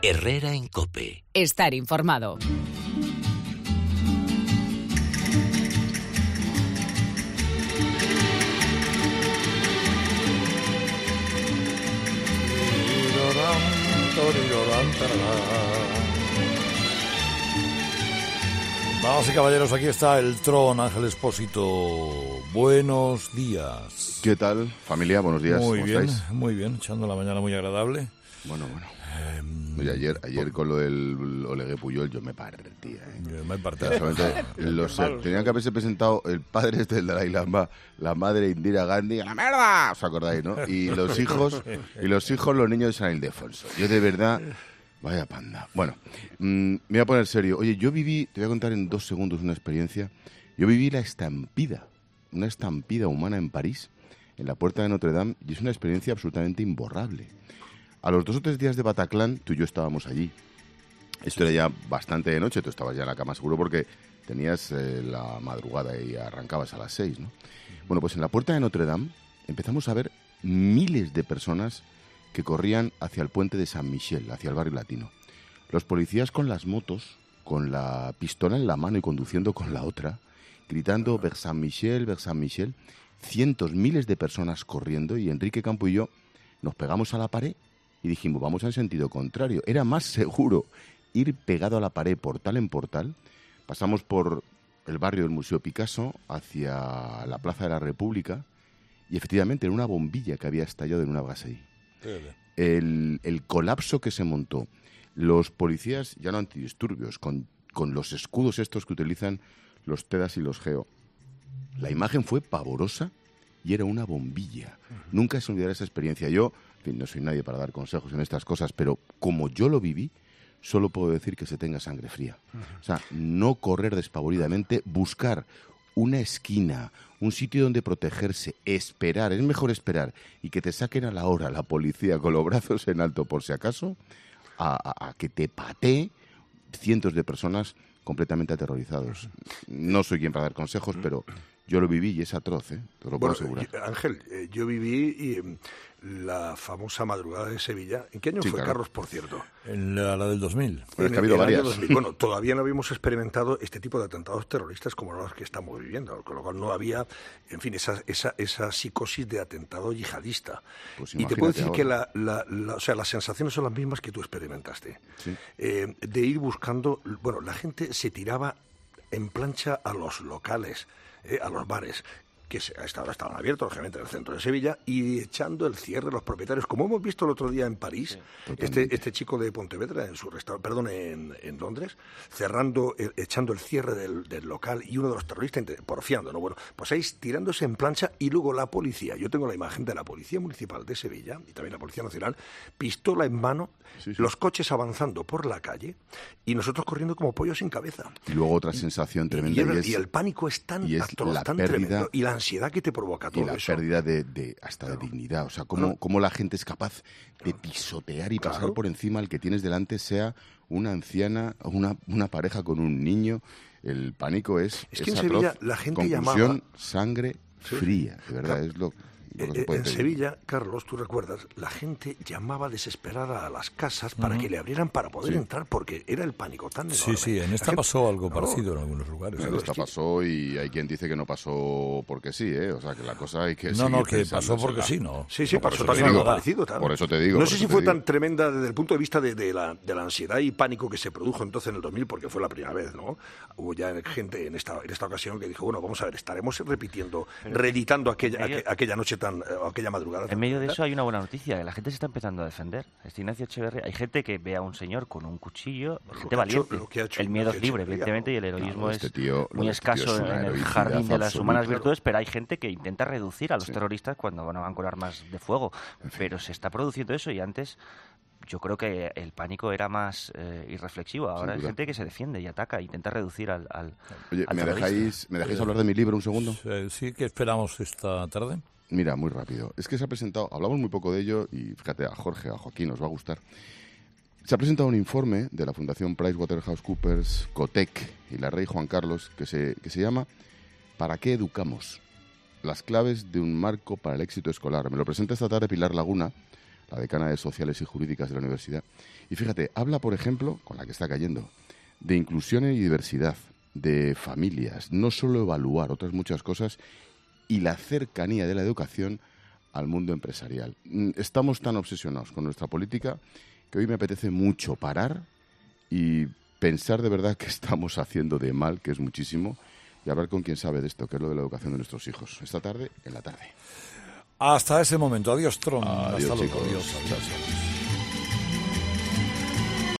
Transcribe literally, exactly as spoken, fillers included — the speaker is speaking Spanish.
Herrera en COPE. Estar informado. Damas y caballeros, aquí está el Tron, Ángel Expósito. Buenos días. ¿Qué tal, familia? Buenos días. Muy ¿Cómo bien, estáis? muy bien, echando la mañana muy agradable. Bueno, bueno. Eh, Oye, ayer, ayer con lo del Oleguer Puyol yo me partía, ¿eh? Yo me partí. Solamente los, tenían que haberse presentado el padre este del Dalai Lama, la madre Indira Gandhi, ¡a la mierda! ¿Os acordáis, no? Y los hijos, y los hijos, los niños de San Ildefonso. Yo de verdad... Vaya panda. Bueno, mmm, me voy a poner serio. Oye, yo viví, te voy a contar en dos segundos una experiencia. Yo viví la estampida, una estampida humana en París, en la Puerta de Notre Dame, y es una experiencia absolutamente imborrable. A los dos o tres días de Bataclan, tú y yo estábamos allí. Esto era ya bastante de noche, tú estabas ya en la cama seguro porque tenías eh, la madrugada y arrancabas a las seis, ¿no? Bueno, pues en la Puerta de Notre Dame empezamos a ver miles de personas que corrían hacia el puente de San Michel, hacia el barrio latino. Los policías con las motos, con la pistola en la mano y conduciendo con la otra, gritando vers San Michel, vers San Michel, cientos, miles de personas corriendo, y Enrique Campo y yo nos pegamos a la pared y dijimos, vamos en sentido contrario. Era más seguro ir pegado a la pared portal en portal. Pasamos por el barrio del Museo Picasso hacia la Plaza de la República y efectivamente era una bombilla que había estallado en una brasserie. El, el colapso que se montó, los policías ya no antidisturbios, con, con los escudos estos que utilizan los TEDAS y los GEO. La imagen fue pavorosa y era una bombilla. Uh-huh. Nunca se olvidará esa experiencia. Yo, en fin, no soy nadie para dar consejos en estas cosas, pero como yo lo viví, solo puedo decir que se tenga sangre fría. Uh-huh. O sea, no correr despavoridamente, buscar una esquina, un sitio donde protegerse, esperar, es mejor esperar, y que te saquen a la hora la policía con los brazos en alto por si acaso, a, a, a que te patee cientos de personas completamente aterrorizados. No soy quien para dar consejos, pero yo lo viví y es atroz, ¿eh? Te lo puedo bueno, asegurar. Ángel, eh, yo viví y, la famosa madrugada de Sevilla. ¿En qué año sí, fue, claro. Carlos, por cierto? En la, la del dos mil. Bueno, es que ha habido varias. dos mil. Bueno, todavía no habíamos experimentado este tipo de atentados terroristas como los que estamos viviendo, con lo cual no había, en fin, esa, esa, esa psicosis de atentado yihadista. Pues y te puedo decir ahora. que la, la, la, o sea, las sensaciones son las mismas que tú experimentaste. ¿Sí? Eh, de ir buscando, bueno, la gente se tiraba en plancha a los locales, eh, a los bares, que a esta hora estaban abiertos, lógicamente, en el centro de Sevilla, y echando el cierre a los propietarios, como hemos visto el otro día en París, sí, este, este chico de Pontevedra, en su restaurante, perdón, en, en Londres, cerrando, el, echando el cierre del, del local, y uno de los terroristas porfiando, ¿no? Bueno, pues ahí tirándose en plancha, y luego la policía, yo tengo la imagen de la Policía Municipal de Sevilla, y también la Policía Nacional, pistola en mano, sí, sí. los coches avanzando por la calle, y nosotros corriendo como pollos sin cabeza. Y luego otra sensación tremenda. Y el, y es, y el pánico es tan, y es actor, la tan pérdida, tremendo, y la ansiedad que te provoca todo y la eso. pérdida de, de hasta claro. de dignidad, o sea, cómo, claro. cómo la gente es capaz de pisotear y pasar claro. por encima al que tienes delante, sea una anciana, una, una pareja con un niño. El pánico es, es que es en Sevilla atroz. la gente Conclusión, llamaba sande fría, de verdad, claro. es lo Eh, en Sevilla, Carlos, tú recuerdas, la gente llamaba desesperada a las casas para uh-huh. que le abrieran para poder sí. entrar, porque era el pánico tan enorme. Sí, sí, en esta gente... pasó algo no, parecido en algunos lugares. En esta pasó y hay quien dice que no pasó porque sí, ¿eh? O sea, que la cosa hay que No, no, que pasó porque sí, ¿no? Sí, sí, no, pasó también algo parecido. Tal. Por eso te digo. No sé si fue tan tremenda desde el punto de vista de, de, la, de la ansiedad y pánico que se produjo entonces en el dos mil, porque fue la primera vez, ¿no? Hubo ya gente en esta, en esta ocasión que dijo, bueno, vamos a ver, estaremos repitiendo, reeditando aquella, aquella, aquella noche tan, aquella madrugada. En medio de eso hay una buena noticia, que la gente se está empezando a defender. Este Ignacio Echeverría, hay gente que ve a un señor con un cuchillo, lo gente valiente. Hecho, hecho, el miedo es libre, evidentemente, y el heroísmo claro, este es tío, muy este escaso es en el jardín de las humanas claro. virtudes, pero hay gente que intenta reducir a los sí. terroristas cuando bueno, van con armas de fuego. En fin. Pero se está produciendo eso y antes... Yo creo que el pánico era más eh, irreflexivo. Ahora hay gente que se defiende y ataca e intenta reducir al, al Oye, al ¿me dejáis, ¿me dejáis hablar de mi libro un segundo? Sí, sí, ¿qué esperamos esta tarde? Mira, muy rápido. Es que se ha presentado, hablamos muy poco de ello y fíjate, a Jorge, a Joaquín nos va a gustar. Se ha presentado un informe de la Fundación PricewaterhouseCoopers, Cotec y la Rey Juan Carlos que se, que se llama ¿Para qué educamos? Las claves de un marco para el éxito escolar. Me lo presenta esta tarde Pilar Laguna, la decana de Sociales y Jurídicas de la universidad. Y fíjate, habla, por ejemplo, con la que está cayendo, de inclusión y diversidad, de familias, no solo evaluar, otras muchas cosas, y la cercanía de la educación al mundo empresarial. Estamos tan obsesionados con nuestra política que hoy me apetece mucho parar y pensar de verdad qué estamos haciendo de mal, que es muchísimo, y hablar con quien sabe de esto, que es lo de la educación de nuestros hijos. Esta tarde, en la tarde. Hasta ese momento. Adiós, Tron. Adiós, Hasta chicos. luego. Adiós, adiós, adiós.